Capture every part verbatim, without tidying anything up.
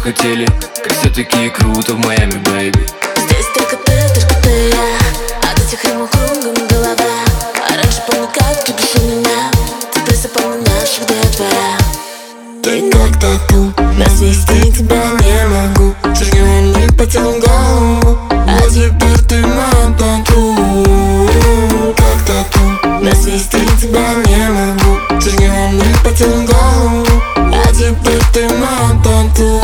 хотели, как все таки круто в Майами, бэйби. Здесь только ты, только ты и я. От этих римов кругом голова. А раньше помню, как ты душил меня. Теперь запомню наш, где твоя. Ты как тату, но свести тебя не могу. Сожгла не по телу голову, а теперь ты моя тату. Как тату, но свести тебя не могу. Сожгла не по телу голову, а теперь ты моя тату.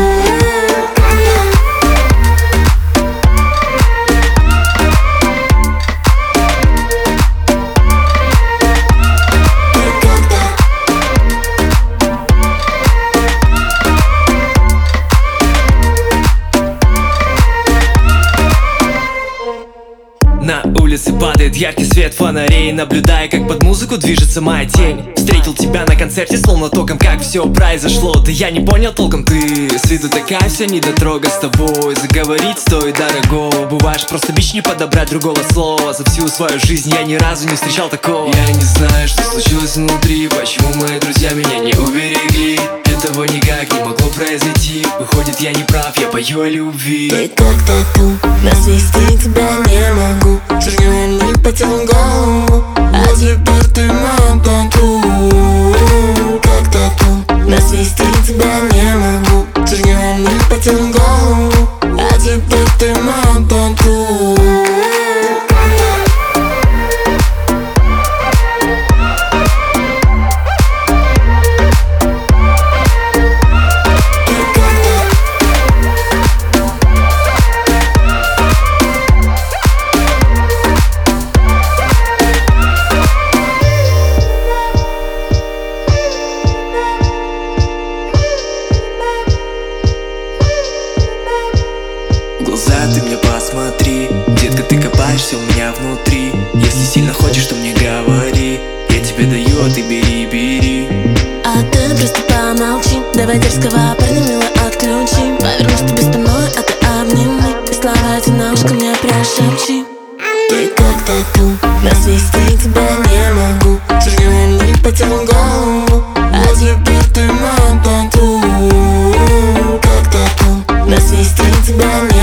На улице падает яркий свет фонарей, наблюдая, как под музыку движется моя тень. Встретил тебя на концерте, словно током, как все произошло. Да я не понял толком, ты с виду такая вся недотрога. С тобой заговорить стоит дорого. Бываешь просто бич, не подобрать другого слова. За всю свою жизнь я ни разу не встречал такого. Я не знаю, что случилось внутри, почему мои друзья меня не уберегли. Этого никак не могло произойти. Выходит, я не прав, я пою о любви. Ты как тату, но свести тебя не могу. Сожгла не по телу голову, а теперь ты моя тату. Как тату, но свести тебя не могу. Сожгла не по телу голову, а теперь ты моя тату. Глаза ты мне посмотри, детка, ты копаешься у меня внутри. Если сильно хочешь, то мне говори. Я тебе даю, а ты бери, бери. А ты просто помолчи. Давай дерзкого парня мило отключи. Повернусь тебе спиной, а ты обними. И слова эти на ушко мне прошепчи. Ты как тату, но свести тебя не могу. Сожгла не по телу голову, а теперь ты моя тату. Как тату, но свести тебя не могу.